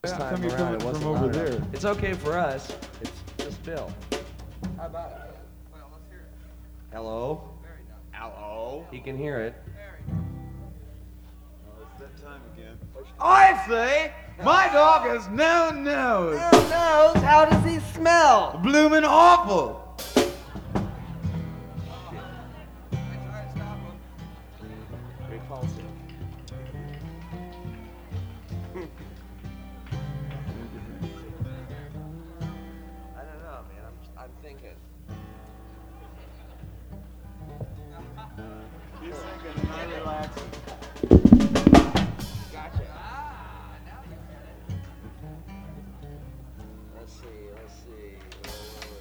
This time Come, you're around, coming it from wasn't over loud enough. there. It's okay for us. It's just Bill. How about it? Well, let's hear it. Hello? Very nice. Hello? He can hear it. Very nice. Oh, it's that time again. I say, my dog has no nose. No nose? How does he smell? Bloomin' awful. I try to stop him. Repulsive. I don't know, man. I'm thinking. He's thinking, not relaxing. Gotcha. Now you get it. Let's see.